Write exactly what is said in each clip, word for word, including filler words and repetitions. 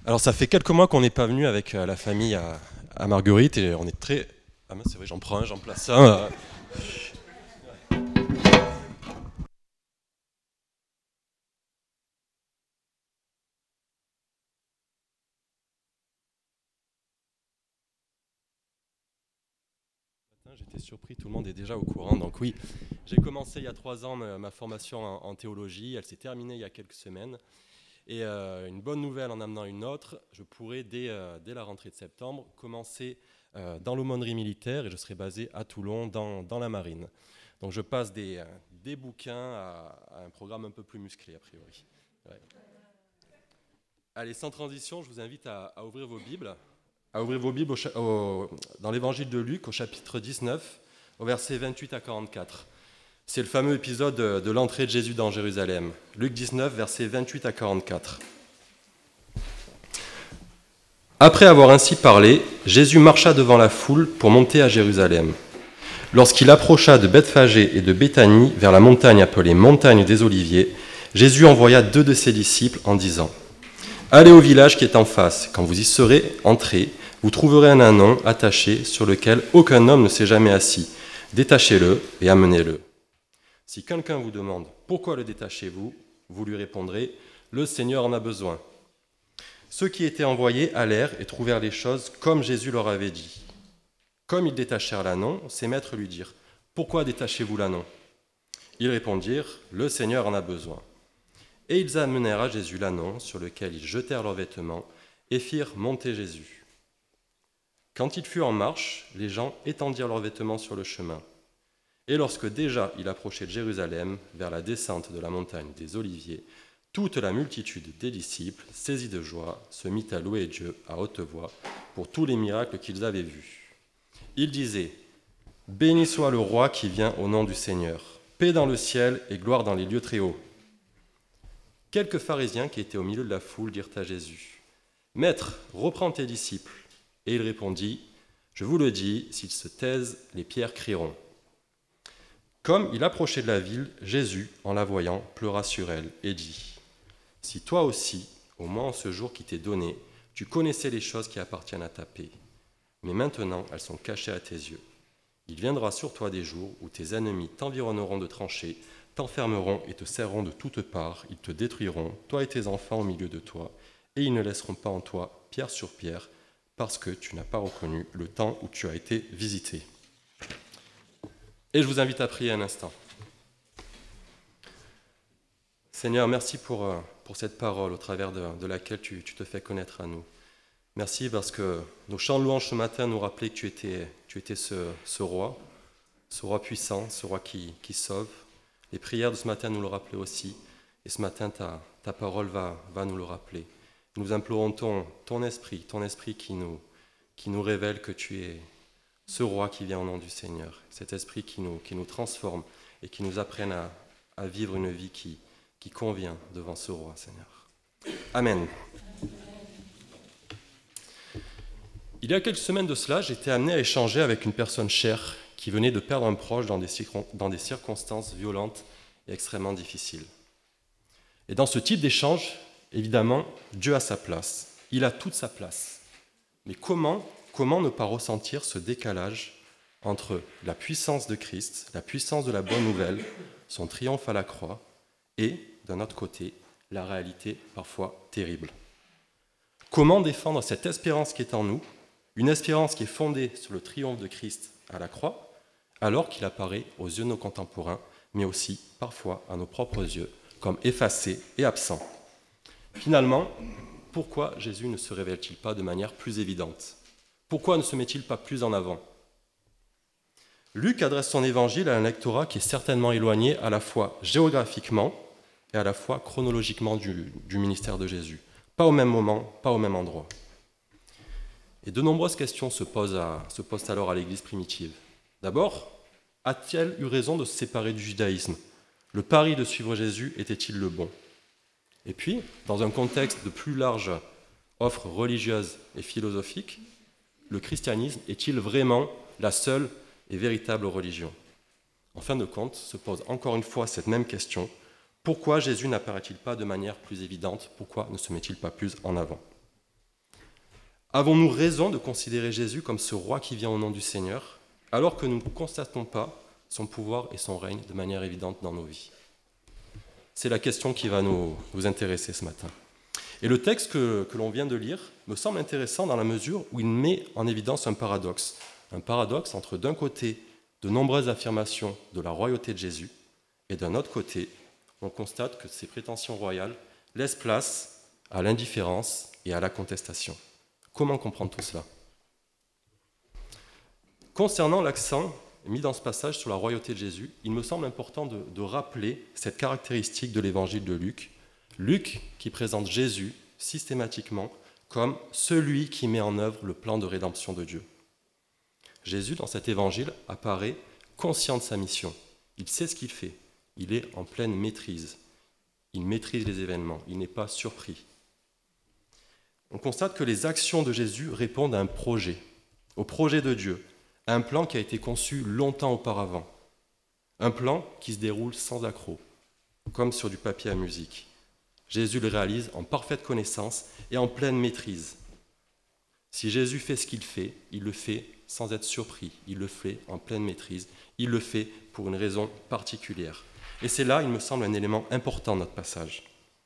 Alors ça fait quelques mois qu'on n'est pas venu avec euh, la famille à, à Marguerite et on est très... Ah mince, c'est vrai, j'en prends un, j'en place un. euh. J'étais surpris, tout le monde est déjà au courant. Donc oui, j'ai commencé il y a trois ans ma, ma formation en, en théologie, elle s'est terminée il y a quelques semaines. Et euh, une bonne nouvelle en amenant une autre, je pourrai dès, euh, dès la rentrée de septembre commencer euh, dans l'aumônerie militaire et je serai basé à Toulon dans, dans la marine. Donc je passe des, euh, des bouquins à, à un programme un peu plus musclé a priori. Ouais. Allez, sans transition, je vous invite à, à ouvrir vos Bibles. À ouvrir vos Bibles au cha- au- dans l'évangile de Luc au chapitre dix-neuf, au verset vingt-huit à quarante-quatre. C'est le fameux épisode de, de l'entrée de Jésus dans Jérusalem. Luc dix-neuf, versets vingt-huit à quarante-quatre. Après avoir ainsi parlé, Jésus marcha devant la foule pour monter à Jérusalem. Lorsqu'il approcha de Bethphagée et de Béthanie vers la montagne appelée montagne des Oliviers, Jésus envoya deux de ses disciples en disant : Allez au village qui est en face. Quand vous y serez entrés, vous trouverez un ânon attaché sur lequel aucun homme ne s'est jamais assis. Détachez-le et amenez-le. Si quelqu'un vous demande pourquoi le détachez-vous, vous lui répondrez : le Seigneur en a besoin. Ceux qui étaient envoyés allèrent et trouvèrent les choses comme Jésus leur avait dit. Comme ils détachèrent l'ânon, ses maîtres lui dirent : pourquoi détachez-vous l'ânon ? Ils répondirent : le Seigneur en a besoin. Et ils amenèrent à Jésus l'ânon sur lequel ils jetèrent leurs vêtements et firent monter Jésus. Quand il fut en marche, les gens étendirent leurs vêtements sur le chemin. Et lorsque déjà il approchait de Jérusalem, vers la descente de la montagne des Oliviers, toute la multitude des disciples, saisis de joie, se mit à louer Dieu à haute voix pour tous les miracles qu'ils avaient vus. Ils disaient : béni soit le roi qui vient au nom du Seigneur, paix dans le ciel et gloire dans les lieux très hauts. Quelques pharisiens qui étaient au milieu de la foule dirent à Jésus : Maître, reprends tes disciples. Et il répondit : je vous le dis, s'ils se taisent, les pierres crieront. Comme il approchait de la ville, Jésus, en la voyant, pleura sur elle et dit : si toi aussi, au moins en ce jour qui t'est donné, tu connaissais les choses qui appartiennent à ta paix, mais maintenant elles sont cachées à tes yeux. Il viendra sur toi des jours où tes ennemis t'environneront de tranchées, t'enfermeront et te serreront de toutes parts, ils te détruiront, toi et tes enfants au milieu de toi, et ils ne laisseront pas en toi pierre sur pierre, parce que tu n'as pas reconnu le temps où tu as été visité. Et je vous invite à prier un instant. Seigneur, merci pour, euh, pour cette parole au travers de, de laquelle tu, tu te fais connaître à nous. Merci parce que nos chants de louange ce matin nous rappelaient que tu étais, tu étais ce, ce roi, ce roi puissant, ce roi qui, qui sauve. Les prières de ce matin nous le rappelaient aussi. Et ce matin, ta, ta parole va, va nous le rappeler. Nous implorons ton, ton esprit, ton esprit qui nous, qui nous révèle que tu es ce roi qui vient au nom du Seigneur. Cet esprit qui nous, qui nous transforme et qui nous apprenne à, à vivre une vie qui, qui convient devant ce roi, Seigneur. Amen. Il y a quelques semaines de cela, j'étais amené à échanger avec une personne chère qui venait de perdre un proche dans des, dans des circonstances violentes et extrêmement difficiles. Et dans ce type d'échange, évidemment, Dieu a sa place. Il a toute sa place. Mais comment, comment ne pas ressentir ce décalage entre la puissance de Christ, la puissance de la bonne nouvelle, son triomphe à la croix, et, d'un autre côté, la réalité parfois terrible. Comment défendre cette espérance qui est en nous, une espérance qui est fondée sur le triomphe de Christ à la croix, alors qu'il apparaît aux yeux de nos contemporains, mais aussi parfois à nos propres yeux, comme effacé et absent. Finalement, pourquoi Jésus ne se révèle-t-il pas de manière plus évidente ? Pourquoi ne se met-il pas plus en avant ? Luc adresse son évangile à un lectorat qui est certainement éloigné à la fois géographiquement et à la fois chronologiquement du, du ministère de Jésus. Pas au même moment, pas au même endroit. Et de nombreuses questions se posent, à, se posent alors à l'Église primitive. D'abord, a-t-elle eu raison de se séparer du judaïsme ? Le pari de suivre Jésus était-il le bon ? Et puis, dans un contexte de plus large offre religieuse et philosophique, le christianisme est-il vraiment la seule et véritable religion ? En fin de compte, se pose encore une fois cette même question. Pourquoi Jésus n'apparaît-il pas de manière plus évidente ? Pourquoi ne se met-il pas plus en avant ? Avons-nous raison de considérer Jésus comme ce roi qui vient au nom du Seigneur, alors que nous ne constatons pas son pouvoir et son règne de manière évidente dans nos vies? C'est la question qui va nous, nous intéresser ce matin. Et le texte que, que l'on vient de lire me semble intéressant dans la mesure où il met en évidence un paradoxe. Un paradoxe entre, d'un côté, de nombreuses affirmations de la royauté de Jésus, et d'un autre côté, on constate que ces prétentions royales laissent place à l'indifférence et à la contestation. Comment comprendre tout cela? Concernant l'accent mis dans ce passage sur la royauté de Jésus, il me semble important de, de rappeler cette caractéristique de l'évangile de Luc. Luc qui présente Jésus systématiquement comme celui qui met en œuvre le plan de rédemption de Dieu. Jésus, dans cet évangile, apparaît conscient de sa mission. Il sait ce qu'il fait. Il est en pleine maîtrise. Il maîtrise les événements. Il n'est pas surpris. On constate que les actions de Jésus répondent à un projet, au projet de Dieu, à un plan qui a été conçu longtemps auparavant. Un plan qui se déroule sans accroc, comme sur du papier à musique. Jésus le réalise en parfaite connaissance et en pleine maîtrise. Si Jésus fait ce qu'il fait, il le fait sans être surpris, il le fait en pleine maîtrise, il le fait pour une raison particulière. Et c'est là, il me semble, un élément important de notre passage.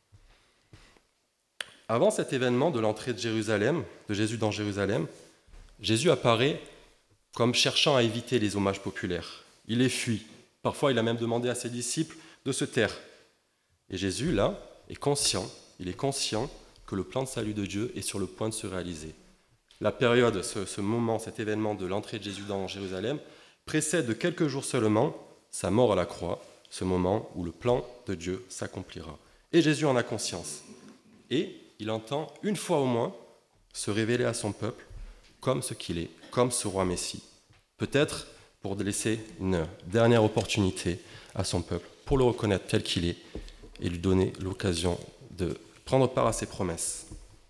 Avant cet événement de l'entrée de Jérusalem, de Jésus dans Jérusalem, Jésus apparaît comme cherchant à éviter les hommages populaires. Il les fuit. Parfois, il a même demandé à ses disciples de se taire. Et Jésus, là, est conscient, il est conscient que le plan de salut de Dieu est sur le point de se réaliser. La période, ce, ce moment, cet événement de l'entrée de Jésus dans Jérusalem précède de quelques jours seulement sa mort à la croix, ce moment où le plan de Dieu s'accomplira. Et Jésus en a conscience. Et il entend, une fois au moins, se révéler à son peuple comme ce qu'il est, comme ce roi Messie. Peut-être pour laisser une dernière opportunité à son peuple, pour le reconnaître tel qu'il est et lui donner l'occasion de prendre part à ses promesses.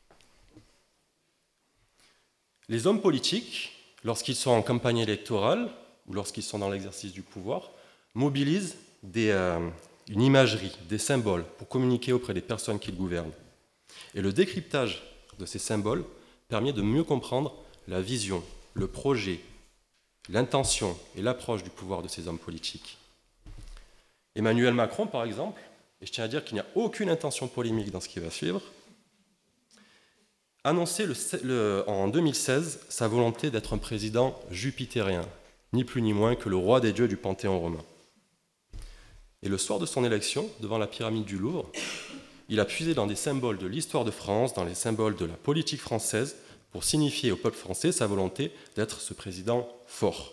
Les hommes politiques, lorsqu'ils sont en campagne électorale ou lorsqu'ils sont dans l'exercice du pouvoir, mobilisent des, euh, une imagerie, des symboles pour communiquer auprès des personnes qu'ils gouvernent. Et le décryptage de ces symboles permet de mieux comprendre la vision, le projet, l'intention et l'approche du pouvoir de ces hommes politiques. Emmanuel Macron, par exemple, et je tiens à dire qu'il n'y a aucune intention polémique dans ce qui va suivre, annonçait le, le, en deux mille seize sa volonté d'être un président jupitérien, ni plus ni moins que le roi des dieux du Panthéon romain. Et le soir de son élection, devant la pyramide du Louvre, il a puisé dans des symboles de l'histoire de France, dans les symboles de la politique française, pour signifier au peuple français sa volonté d'être ce président fort.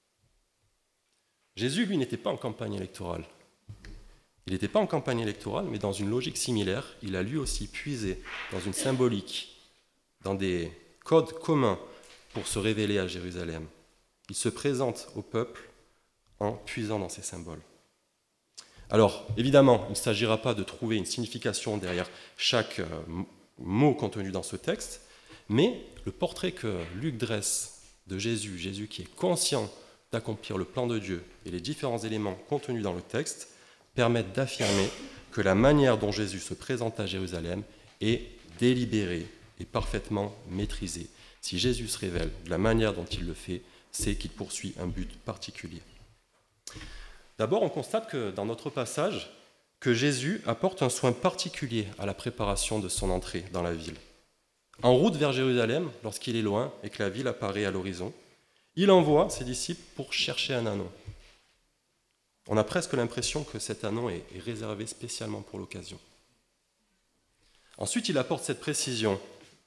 Jésus, lui, n'était pas en campagne électorale. Il n'était pas en campagne électorale, mais dans une logique similaire, il a lui aussi puisé dans une symbolique, dans des codes communs pour se révéler à Jérusalem. Il se présente au peuple en puisant dans ces symboles. Alors, évidemment, il ne s'agira pas de trouver une signification derrière chaque mot contenu dans ce texte, mais le portrait que Luc dresse de Jésus, Jésus qui est conscient d'accomplir le plan de Dieu et les différents éléments contenus dans le texte, permettent d'affirmer que la manière dont Jésus se présente à Jérusalem est délibérée et parfaitement maîtrisée. Si Jésus se révèle de la manière dont il le fait, c'est qu'il poursuit un but particulier. D'abord, on constate que dans notre passage, que Jésus apporte un soin particulier à la préparation de son entrée dans la ville. En route vers Jérusalem, lorsqu'il est loin et que la ville apparaît à l'horizon, il envoie ses disciples pour chercher un ânon. On a presque l'impression que cet ânon est réservé spécialement pour l'occasion. Ensuite, il apporte cette précision.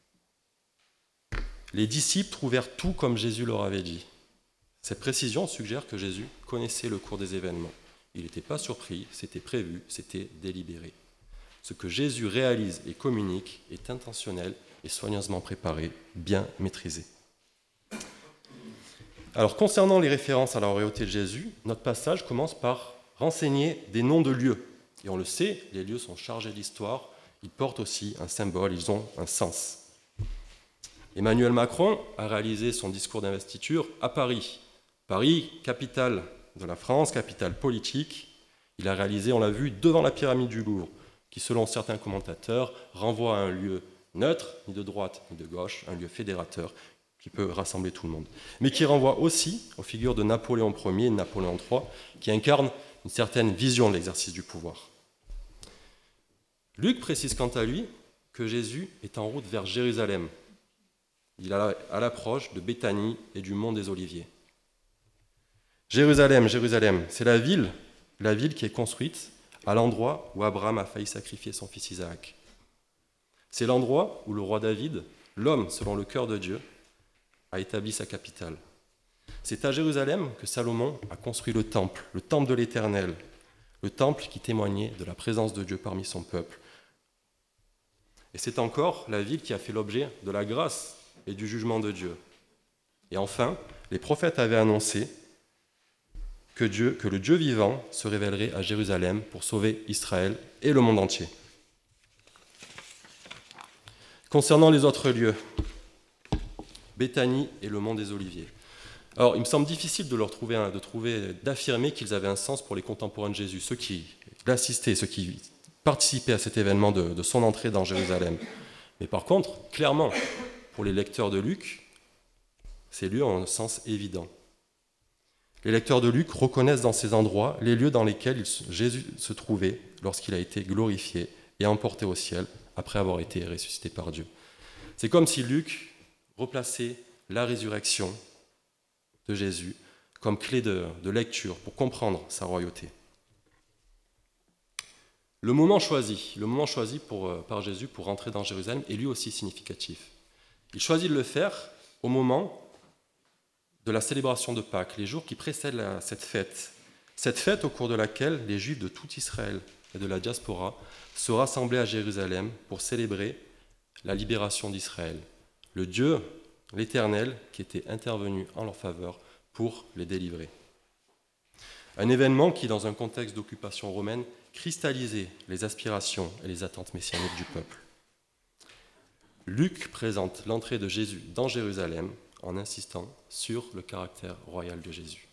Les disciples trouvèrent tout comme Jésus leur avait dit. Cette précision suggère que Jésus connaissait le cours des événements. Il n'était pas surpris, c'était prévu, c'était délibéré. Ce que Jésus réalise et communique est intentionnel et soigneusement préparé, bien maîtrisé. Alors, concernant les références à la royauté de Jésus, notre passage commence par renseigner des noms de lieux. Et on le sait, les lieux sont chargés d'histoire, ils portent aussi un symbole, ils ont un sens. Emmanuel Macron a réalisé son discours d'investiture à Paris. Paris, capitale de la France, capitale politique. Il a réalisé, on l'a vu, devant la pyramide du Louvre, qui, selon certains commentateurs, renvoie à un lieu neutre, ni de droite, ni de gauche, un lieu fédérateur qui peut rassembler tout le monde. Mais qui renvoie aussi aux figures de Napoléon Ier et de Napoléon trois, qui incarnent une certaine vision de l'exercice du pouvoir. Luc précise quant à lui que Jésus est en route vers Jérusalem. Il est à l'approche de Béthanie et du mont des Oliviers. Jérusalem, Jérusalem, c'est la ville, la ville qui est construite à l'endroit où Abraham a failli sacrifier son fils Isaac. C'est l'endroit où le roi David, l'homme selon le cœur de Dieu, a établi sa capitale. C'est à Jérusalem que Salomon a construit le temple, le temple de l'Éternel, le temple qui témoignait de la présence de Dieu parmi son peuple. Et c'est encore la ville qui a fait l'objet de la grâce et du jugement de Dieu. Et enfin, les prophètes avaient annoncé que, Dieu, que le Dieu vivant se révélerait à Jérusalem pour sauver Israël et le monde entier. Concernant les autres lieux, Béthanie et le mont des Oliviers. Alors, il me semble difficile de leur trouver, un, de trouver, d'affirmer qu'ils avaient un sens pour les contemporains de Jésus, ceux qui l'assistaient, ceux qui participaient à cet événement de, de son entrée dans Jérusalem. Mais par contre, clairement, pour les lecteurs de Luc, ces lieux ont un sens évident. Les lecteurs de Luc reconnaissent dans ces endroits les lieux dans lesquels Jésus se trouvait lorsqu'il a été glorifié et emporté au ciel après avoir été ressuscité par Dieu. C'est comme si Luc replaçait la résurrection de Jésus comme clé de, de lecture pour comprendre sa royauté. Le moment choisi, le moment choisi pour, par Jésus pour rentrer dans Jérusalem est lui aussi significatif. Il choisit de le faire au moment de la célébration de Pâques, les jours qui précèdent la, cette fête. Cette fête au cours de laquelle les Juifs de tout Israël et de la diaspora se rassemblaient à Jérusalem pour célébrer la libération d'Israël. Le Dieu, l'Éternel, qui était intervenu en leur faveur pour les délivrer. Un événement qui, dans un contexte d'occupation romaine, cristallisait les aspirations et les attentes messianiques du peuple. Luc présente l'entrée de Jésus dans Jérusalem en insistant sur le caractère royal de Jésus.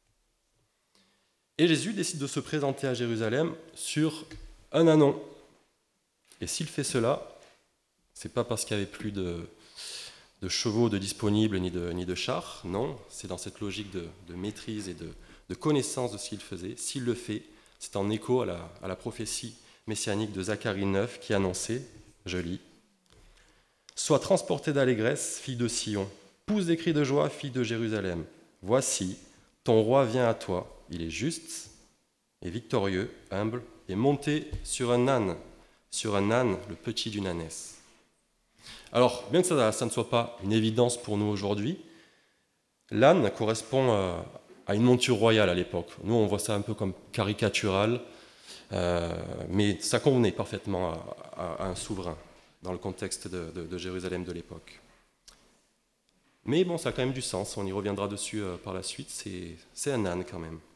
Et Jésus décide de se présenter à Jérusalem sur un ânon. Et s'il fait cela, c'est pas parce qu'il n'y avait plus de, de chevaux de disponibles ni de, ni de chars, non, c'est dans cette logique de, de maîtrise et de, de connaissance de ce qu'il faisait. S'il le fait, c'est en écho à la, à la prophétie messianique de Zacharie neuf qui annonçait, je lis, « Sois transportée d'allégresse, fille de Sion, pousse des cris de joie, fille de Jérusalem. Voici, ton roi vient à toi, il est juste et victorieux, humble, et monté sur un âne, sur un âne, le petit d'une ânesse. » Alors, bien que ça, ça ne soit pas une évidence pour nous aujourd'hui, l'âne correspond à, à une monture royale à l'époque. Nous, on voit ça un peu comme caricatural, euh, mais ça convenait parfaitement à, à, à un souverain dans le contexte de, de, de Jérusalem de l'époque. Mais bon, ça a quand même du sens, on y reviendra dessus euh, par la suite, c'est, c'est un âne quand même.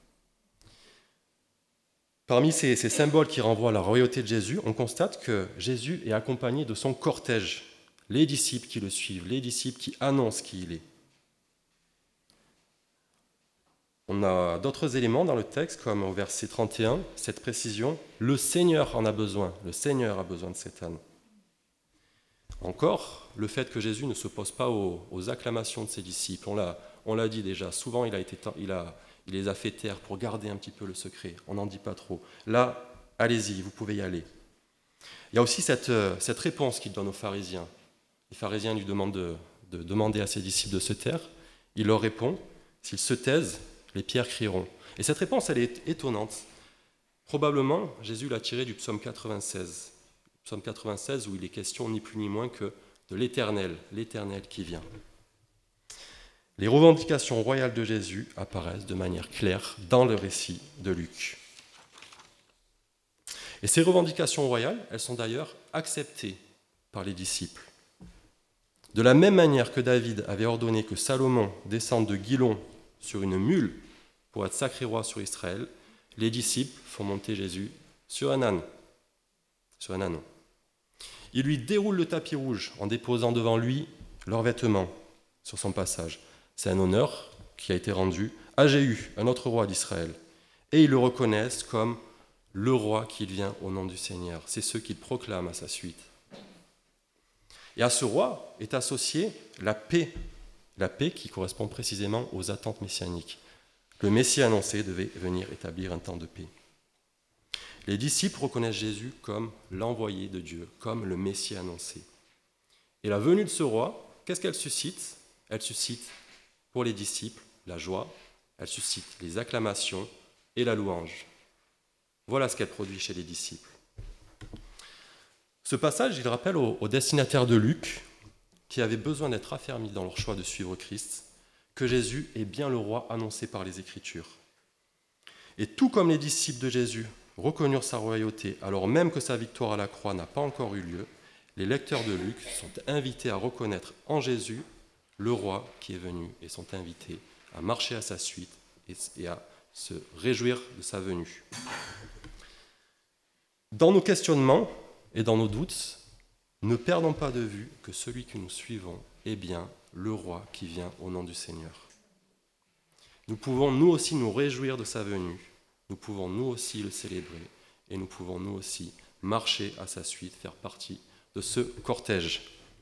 Parmi ces, ces symboles qui renvoient à la royauté de Jésus, on constate que Jésus est accompagné de son cortège, les disciples qui le suivent, les disciples qui annoncent qui il est. On a d'autres éléments dans le texte, comme au verset trente et un, cette précision, le Seigneur en a besoin, le Seigneur a besoin de cet âne. Encore, le fait que Jésus ne s'oppose pas aux, aux acclamations de ses disciples, on l'a, on l'a dit déjà, souvent il, a été, il, a, il les a fait taire pour garder un petit peu le secret, on n'en dit pas trop. Là, allez-y, vous pouvez y aller. Il y a aussi cette, cette réponse qu'il donne aux pharisiens. Les pharisiens lui demandent de, de demander à ses disciples de se taire. Il leur répond, s'ils se taisent, les pierres crieront. Et cette réponse, elle est étonnante. Probablement, Jésus l'a tirée du psaume quatre-vingt-seize. Psaume quatre-vingt-seize, où il est question ni plus ni moins que de l'Éternel, l'Éternel qui vient. Les revendications royales de Jésus apparaissent de manière claire dans le récit de Luc. Et ces revendications royales, elles sont d'ailleurs acceptées par les disciples. De la même manière que David avait ordonné que Salomon descende de Guilon sur une mule pour être sacré roi sur Israël, les disciples font monter Jésus sur un âne, sur un âne. Ils lui déroulent le tapis rouge en déposant devant lui leurs vêtements sur son passage. C'est un honneur qui a été rendu à Jéhu, un autre roi d'Israël. Et ils le reconnaissent comme le roi qui vient au nom du Seigneur. C'est ce qu'ils proclament à sa suite. Et à ce roi est associée la paix, la paix qui correspond précisément aux attentes messianiques. Le Messie annoncé devait venir établir un temps de paix. Les disciples reconnaissent Jésus comme l'envoyé de Dieu, comme le Messie annoncé. Et la venue de ce roi, qu'est-ce qu'elle suscite? Elle suscite pour les disciples la joie, elle suscite les acclamations et la louange. Voilà ce qu'elle produit chez les disciples. Ce passage, il rappelle aux, aux destinataires de Luc, qui avaient besoin d'être affermis dans leur choix de suivre Christ, que Jésus est bien le roi annoncé par les Écritures. Et tout comme les disciples de Jésus reconnurent sa royauté, alors même que sa victoire à la croix n'a pas encore eu lieu, les lecteurs de Luc sont invités à reconnaître en Jésus le roi qui est venu et sont invités à marcher à sa suite et à se réjouir de sa venue. Dans nos questionnements et dans nos doutes, ne perdons pas de vue que celui que nous suivons est bien le roi qui vient au nom du Seigneur. Nous pouvons nous aussi nous réjouir de sa venue, nous pouvons nous aussi le célébrer et nous pouvons nous aussi marcher à sa suite, faire partie de ce cortège.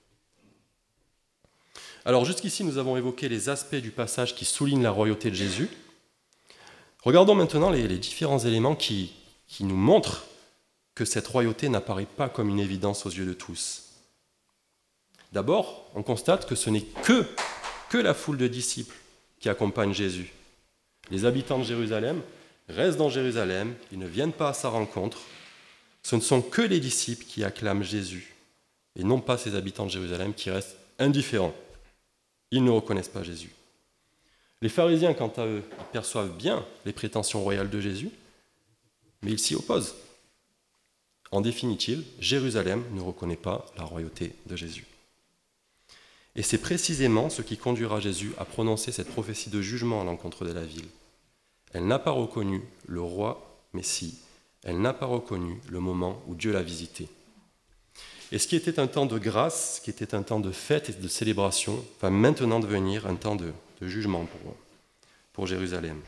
Alors jusqu'ici, nous avons évoqué les aspects du passage qui soulignent la royauté de Jésus. Regardons maintenant les, les différents éléments qui, qui nous montrent que cette royauté n'apparaît pas comme une évidence aux yeux de tous. D'abord, on constate que ce n'est que, que la foule de disciples qui accompagne Jésus. Les habitants de Jérusalem restent dans Jérusalem, ils ne viennent pas à sa rencontre. Ce ne sont que les disciples qui acclament Jésus, et non pas ces habitants de Jérusalem qui restent indifférents. Ils ne reconnaissent pas Jésus. Les pharisiens, quant à eux, ils perçoivent bien les prétentions royales de Jésus, mais ils s'y opposent. En définitive, Jérusalem ne reconnaît pas la royauté de Jésus. Et c'est précisément ce qui conduira Jésus à prononcer cette prophétie de jugement à l'encontre de la ville. Elle n'a pas reconnu le roi Messie, elle n'a pas reconnu le moment où Dieu l'a visité. Et ce qui était un temps de grâce, ce qui était un temps de fête et de célébration, va maintenant devenir un temps de, de jugement pour, pour Jérusalem.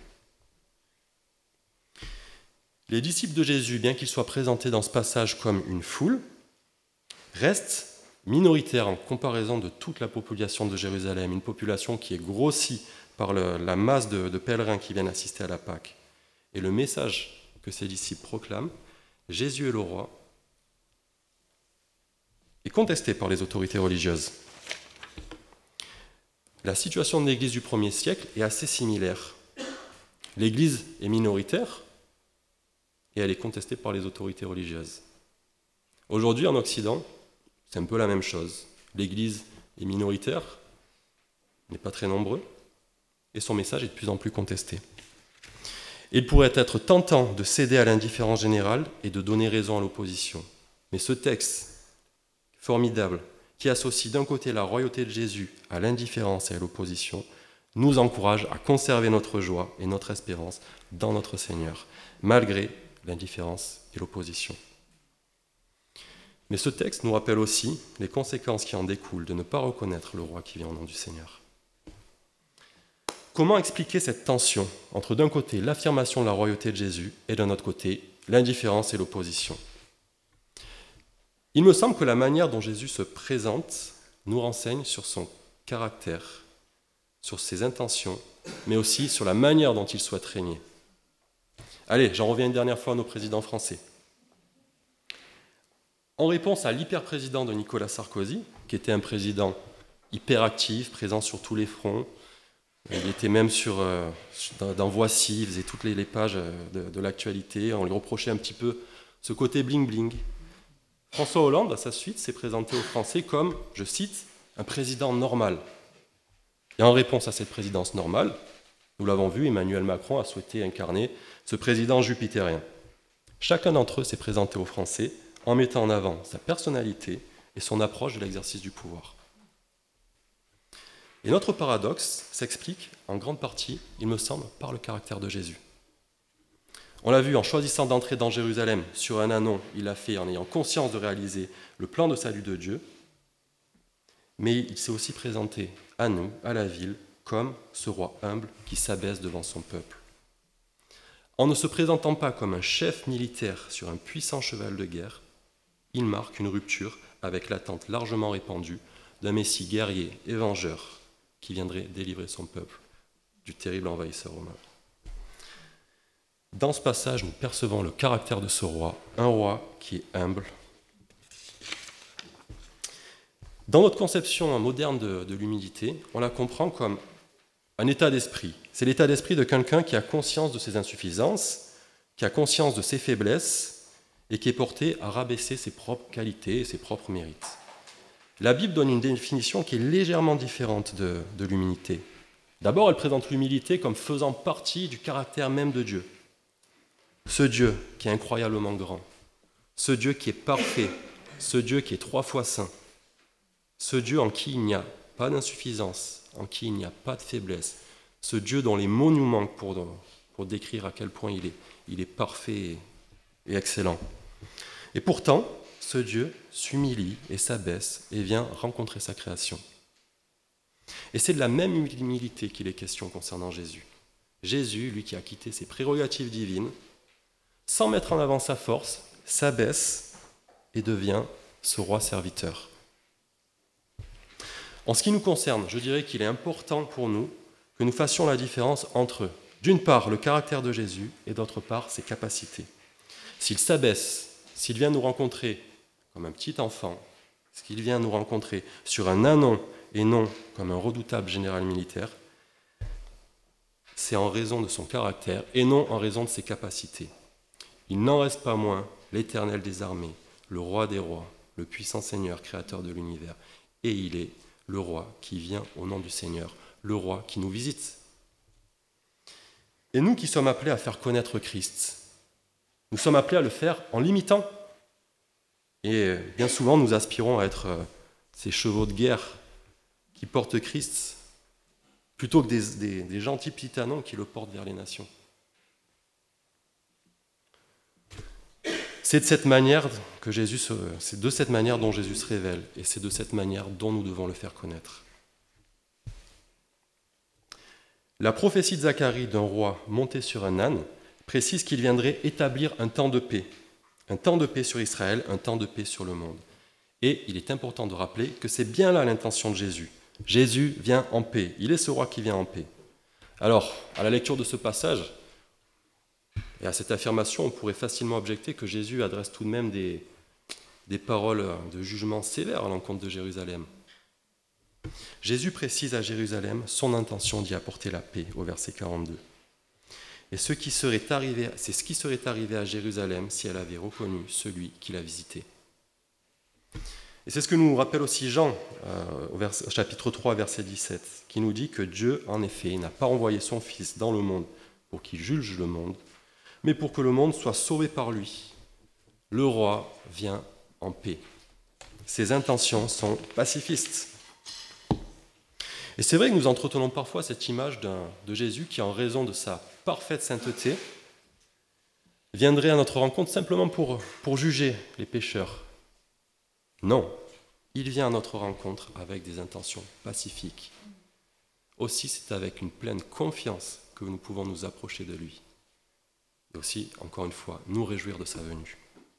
Les disciples de Jésus, bien qu'ils soient présentés dans ce passage comme une foule, restent minoritaires en comparaison de toute la population de Jérusalem, une population qui est grossie par le, la masse de, de pèlerins qui viennent assister à la Pâque. Et le message que ces disciples proclament, Jésus est le roi, est contesté par les autorités religieuses. La situation de l'Église du premier siècle est assez similaire. L'Église est minoritaire et elle est contestée par les autorités religieuses. Aujourd'hui, en Occident, c'est un peu la même chose. L'Église est minoritaire, n'est pas très nombreux, et son message est de plus en plus contesté. Il pourrait être tentant de céder à l'indifférence générale et de donner raison à l'opposition. Mais ce texte formidable, qui associe d'un côté la royauté de Jésus à l'indifférence et à l'opposition, nous encourage à conserver notre joie et notre espérance dans notre Seigneur, malgré l'indifférence et l'opposition. Mais ce texte nous rappelle aussi les conséquences qui en découlent de ne pas reconnaître le roi qui vient au nom du Seigneur. Comment expliquer cette tension entre d'un côté l'affirmation de la royauté de Jésus et d'un autre côté l'indifférence et l'opposition ? Il me semble que la manière dont Jésus se présente nous renseigne sur son caractère, sur ses intentions, mais aussi sur la manière dont il souhaite régner. Allez, j'en reviens une dernière fois à nos présidents français. En réponse à l'hyper-président de Nicolas Sarkozy, qui était un président hyperactif, présent sur tous les fronts, il était même sur, euh, dans Voici, il faisait toutes les, les pages de, de l'actualité, on lui reprochait un petit peu ce côté bling-bling. François Hollande, à sa suite, s'est présenté aux Français comme, je cite, un président normal. Et en réponse à cette présidence normale, nous l'avons vu, Emmanuel Macron a souhaité incarner ce président jupitérien. Chacun d'entre eux s'est présenté aux Français en mettant en avant sa personnalité et son approche de l'exercice du pouvoir. Et notre paradoxe s'explique en grande partie, il me semble, par le caractère de Jésus. On l'a vu, en choisissant d'entrer dans Jérusalem sur un anon, il l'a fait en ayant conscience de réaliser le plan de salut de Dieu, mais il s'est aussi présenté à nous, à la ville, comme ce roi humble qui s'abaisse devant son peuple. En ne se présentant pas comme un chef militaire sur un puissant cheval de guerre, il marque une rupture avec l'attente largement répandue d'un Messie guerrier et vengeur qui viendrait délivrer son peuple du terrible envahisseur romain. Dans ce passage, nous percevons le caractère de ce roi, un roi qui est humble. Dans notre conception moderne de, de l'humilité, on la comprend comme un état d'esprit. C'est l'état d'esprit de quelqu'un qui a conscience de ses insuffisances, qui a conscience de ses faiblesses et qui est porté à rabaisser ses propres qualités et ses propres mérites. La Bible donne une définition qui est légèrement différente de, de l'humilité. D'abord, elle présente l'humilité comme faisant partie du caractère même de Dieu. Ce Dieu qui est incroyablement grand, ce Dieu qui est parfait, ce Dieu qui est trois fois saint, ce Dieu en qui il n'y a pas d'insuffisance, en qui il n'y a pas de faiblesse, ce Dieu dont les mots nous manquent pour, pour décrire à quel point il est, il est parfait et excellent. Et pourtant, ce Dieu s'humilie et s'abaisse et vient rencontrer sa création. Et c'est de la même humilité qu'il est question concernant Jésus. Jésus, lui qui a quitté ses prérogatives divines, sans mettre en avant sa force, s'abaisse et devient ce roi serviteur. En ce qui nous concerne, je dirais qu'il est important pour nous que nous fassions la différence entre, d'une part, le caractère de Jésus et d'autre part, ses capacités. S'il s'abaisse, s'il vient nous rencontrer comme un petit enfant, s'il vient nous rencontrer sur un ânon et non comme un redoutable général militaire, c'est en raison de son caractère et non en raison de ses capacités. Il n'en reste pas moins l'Éternel des armées, le roi des rois, le puissant Seigneur, créateur de l'univers. Et il est le roi qui vient au nom du Seigneur, le roi qui nous visite. Et nous qui sommes appelés à faire connaître Christ, nous sommes appelés à le faire en l'imitant. Et bien souvent, nous aspirons à être ces chevaux de guerre qui portent Christ, plutôt que des, des, des gentils petits ânons qui le portent vers les nations. C'est de cette manière que Jésus se, c'est de cette manière dont Jésus se révèle, et c'est de cette manière dont nous devons le faire connaître. La prophétie de Zacharie d'un roi monté sur un âne précise qu'il viendrait établir un temps de paix, un temps de paix sur Israël, un temps de paix sur le monde. Et il est important de rappeler que c'est bien là l'intention de Jésus. Jésus vient en paix, il est ce roi qui vient en paix. Alors, à la lecture de ce passage, et à cette affirmation, on pourrait facilement objecter que Jésus adresse tout de même des, des paroles de jugement sévères à l'encontre de Jérusalem. Jésus précise à Jérusalem son intention d'y apporter la paix, au verset quarante-deux. Et ce qui serait arrivé, c'est ce qui serait arrivé à Jérusalem si elle avait reconnu celui qui l'a visité. Et c'est ce que nous rappelle aussi Jean, euh, au, vers, au chapitre trois, verset dix-sept, qui nous dit que Dieu, en effet, n'a pas envoyé son Fils dans le monde pour qu'il juge le monde, mais pour que le monde soit sauvé par lui. Le roi vient en paix. Ses intentions sont pacifistes. Et c'est vrai que nous entretenons parfois cette image d'un, de Jésus qui, en raison de sa parfaite sainteté, viendrait à notre rencontre simplement pour, pour juger les pécheurs. Non, il vient à notre rencontre avec des intentions pacifiques. Aussi, c'est avec une pleine confiance que nous pouvons nous approcher de lui. Et aussi, encore une fois, nous réjouir de sa venue.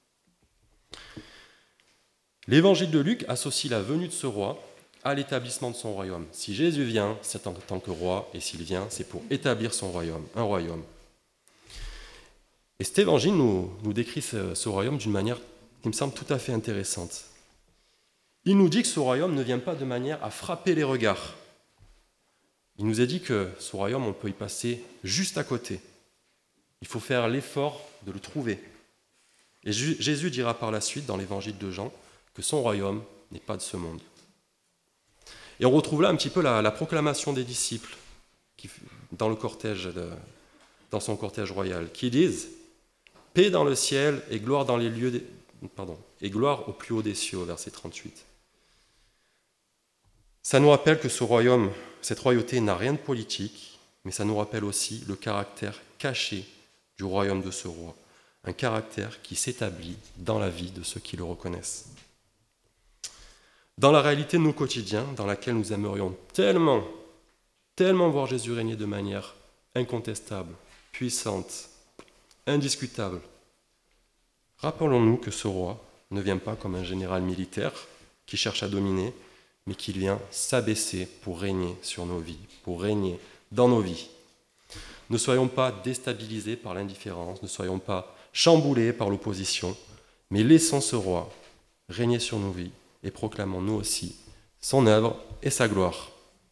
L'évangile de Luc associe la venue de ce roi à l'établissement de son royaume. Si Jésus vient, c'est en tant que roi, et s'il vient, c'est pour établir son royaume, un royaume. Et cet évangile nous, nous décrit ce, ce royaume d'une manière qui me semble tout à fait intéressante. Il nous dit que ce royaume ne vient pas de manière à frapper les regards. Il nous a dit que ce royaume, on peut y passer juste à côté. Il faut faire l'effort de le trouver. Et Jésus dira par la suite, dans l'évangile de Jean, que son royaume n'est pas de ce monde. Et on retrouve là un petit peu la, la proclamation des disciples qui, dans, le cortège de, dans son cortège royal, qui disent « Paix dans le ciel et gloire dans les lieux des, pardon, et gloire au plus haut des cieux » au verset trente-huit. Ça nous rappelle que ce royaume, cette royauté n'a rien de politique, mais ça nous rappelle aussi le caractère caché du royaume de ce roi, un caractère qui s'établit dans la vie de ceux qui le reconnaissent. Dans la réalité de nos quotidiens, dans laquelle nous aimerions tellement, tellement voir Jésus régner de manière incontestable, puissante, indiscutable, rappelons-nous que ce roi ne vient pas comme un général militaire, qui cherche à dominer, mais qu'il vient s'abaisser pour régner sur nos vies, pour régner dans nos vies. Ne soyons pas déstabilisés par l'indifférence, ne soyons pas chamboulés par l'opposition, mais laissons ce roi régner sur nos vies et proclamons nous aussi son œuvre et sa gloire.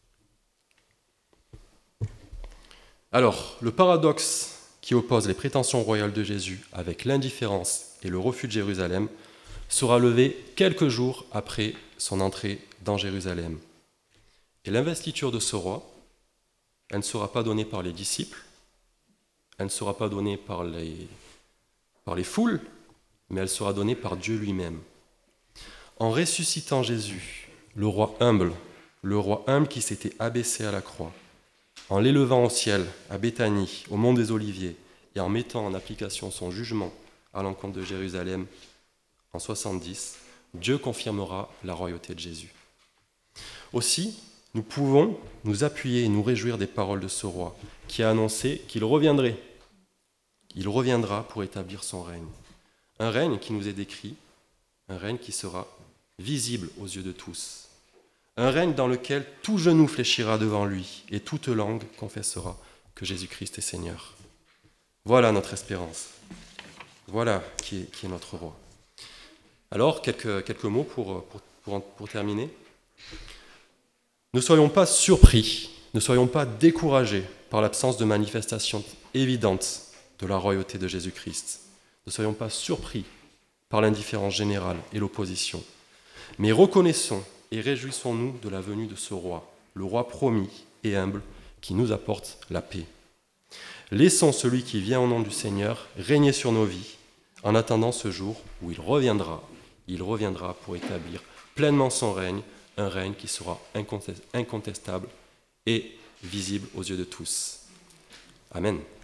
Alors, le paradoxe qui oppose les prétentions royales de Jésus avec l'indifférence et le refus de Jérusalem sera levé quelques jours après son entrée dans Jérusalem. Et l'investiture de ce roi, elle ne sera pas donnée par les disciples, elle ne sera pas donnée par les, par les foules, mais elle sera donnée par Dieu lui-même. En ressuscitant Jésus, le roi humble, le roi humble qui s'était abaissé à la croix, en l'élevant au ciel, à Béthanie, au mont des Oliviers, et en mettant en application son jugement à l'encontre de Jérusalem en soixante-dix, Dieu confirmera la royauté de Jésus. Aussi, nous pouvons nous appuyer et nous réjouir des paroles de ce roi qui a annoncé qu'il reviendrait. Il reviendra pour établir son règne. Un règne qui nous est décrit, un règne qui sera visible aux yeux de tous. Un règne dans lequel tout genou fléchira devant lui et toute langue confessera que Jésus-Christ est Seigneur. Voilà notre espérance. Voilà qui est, qui est notre roi. Alors, quelques, quelques mots pour, pour, pour, pour terminer. Ne soyons pas surpris, ne soyons pas découragés par l'absence de manifestation évidente de la royauté de Jésus-Christ. Ne soyons pas surpris par l'indifférence générale et l'opposition. Mais reconnaissons et réjouissons-nous de la venue de ce roi, le roi promis et humble qui nous apporte la paix. Laissons celui qui vient au nom du Seigneur régner sur nos vies en attendant ce jour où il reviendra. Il reviendra pour établir pleinement son règne, un règne qui sera incontestable et visible aux yeux de tous. Amen.